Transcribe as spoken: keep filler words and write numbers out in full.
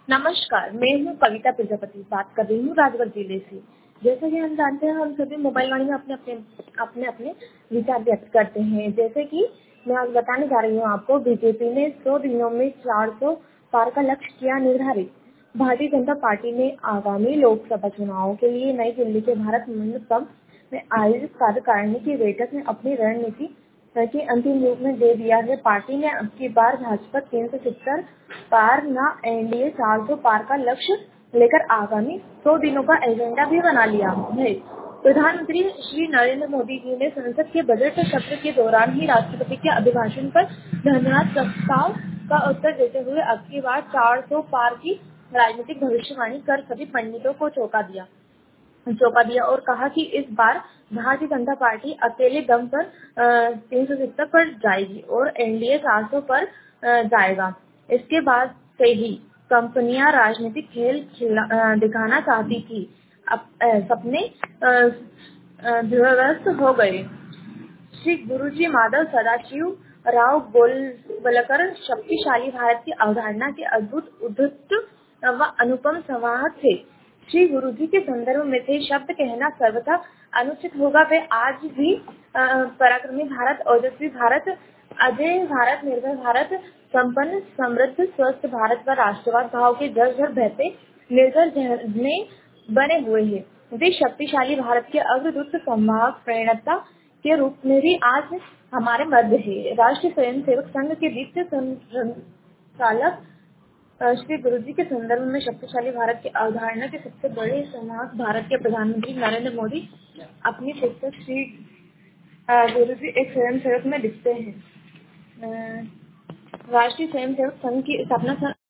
नमस्कार, मैं हूँ कविता प्रजापति, बात कर रही हूँ राजगढ़ जिले से। जैसा कि हम जानते हैं, हम सभी मोबाइल वाणी में अपने अपने अपने अपने विचार व्यक्त करते हैं। जैसे कि मैं आज बताने जा रही हूँ आपको, बीजेपी ने सौ दिनों में चार सौ पार का लक्ष्य किया निर्धारित। भारतीय जनता पार्टी ने आगामी लोकसभा चुनाव के लिए नई दिल्ली के भारत मंडपम में आयोजित कार्यकारिणी की बैठक में अपनी रणनीति के अंतिम रूप में दे दिया है। पार्टी ने अब की बार भाजपा तीन सौ सत्तर पार न एनडीए चार सौ पार का लक्ष्य लेकर आगामी सौ दिनों का एजेंडा भी बना लिया है। प्रधानमंत्री श्री नरेंद्र मोदी जी ने संसद के बजट सत्र के दौरान ही राष्ट्रपति के अभिभाषण पर धन्यवाद प्रस्ताव का उत्तर देते हुए अब की बार चार सौ पार की राजनीतिक भविष्यवाणी कर सभी पंडितों को चौंका दिया चौंका दिया और कहा कि इस बार भारतीय जनता पार्टी अकेले दम पर तीन सौ सत्तर पर जाएगी और एनडीए चार सौ पर अ, जाएगा। इसके बाद से ही कंपनियां राजनीतिक खेल खिला, अ, दिखाना चाहती थी। अब अ, सपने ध्वस्त हो गए। श्री गुरुजी माधव सदाशिव राव गोलवलकर शक्तिशाली भारत की अवधारणा के अद्भुत उद्धत व अनुपम संवाहक थे। श्री गुरुजी के संदर्भ में थे शब्द कहना सर्वथा अनुचित होगा। वे आज भी अ, पराक्रमी भारत, ओजस्वी भारत, अजय भारत, निर्भय भारत, संपन्न, समृद्ध, स्वस्थ भारत व राष्ट्रवाद भाव के जड़ जड़ बहते निर्जर झरने बने हुए हैं। वे शक्तिशाली भारत के अग्रदूत, संवाहक, प्रेरणा के रूप में भी आज हमारे मध्य है। राष्ट्रीय स्वयंसेवक संघ के द्वितीय संचालक श्री गुरुजी के संदर्भ में शक्तिशाली भारत की अवधारणा के सबसे बड़े संवाहक भारत के प्रधानमंत्री नरेंद्र मोदी अपनी पुस्तक श्री गुरुजी एक स्वयंसेवक में लिखते हैं। राष्ट्रीय स्वयंसेवक संघ की स्थापना